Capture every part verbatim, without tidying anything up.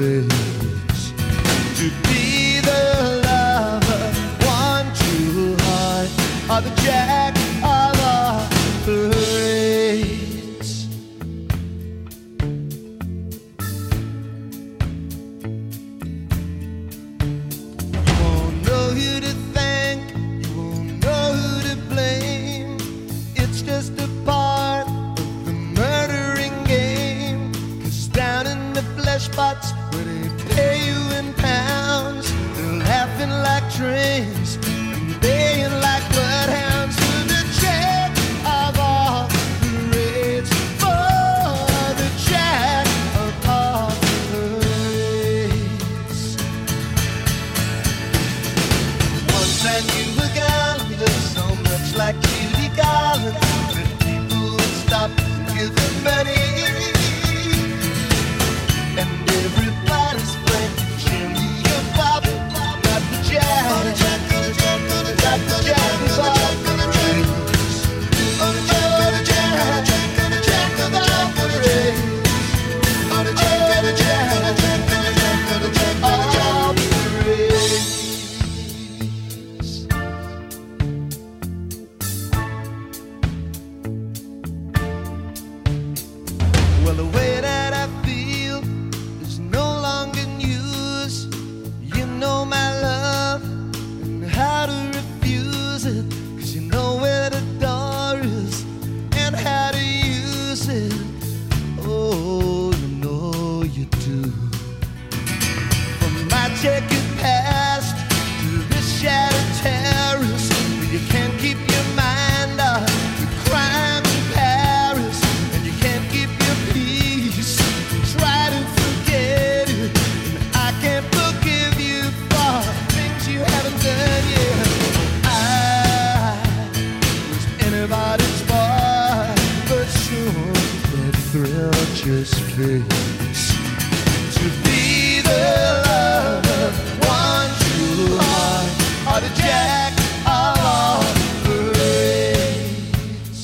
face. To be the lover, one true heart, or the jack of all parades. You won't know who to thank, you won't know who to blame. It's just a part of the murdering game. 'Cause down in the flesh pots where they pay you in pounds, they're laughing like trains and baying like bloodhounds. To the jack of all parades, for the jack of all parades. One time you were gone, you looked so much like Judy Garland, that people would stop and give them money. And everybody's playing Jimmy and Bobby, got the jack, got the jack, got the jack, got the jack, got the jack, got the jack, got the jack, oh the jack, got the jack, got the jack, got the jack, got the jack, got the jack, oh the jack, got the jack, got the jack, got the jack, got the jack, got the jack, all parades. Well, the way that I feel is no longer news. You know my love and how to refuse it, 'cause you know where the door is and how to use it. Oh, you know you do. From my checkered past to this shattered terrace, where you can't keep your mind off the crime in Paris, and you can't keep your peace. Try to forget it, and I can't forgive you for things you haven't done yet. I was anybody's boy, but soon that thrill just fades. To be the lover, one true heart, or the jack of all parades.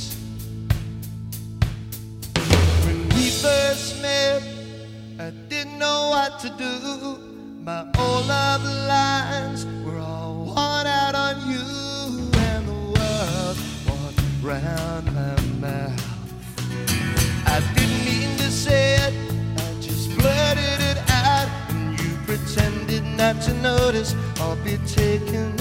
When we first met, I didn't know what to do. My old love lines were all worn out on you, and the world walked round my mouth. I didn't mean to say it, I just blurted it out, and you pretended not to notice or be taken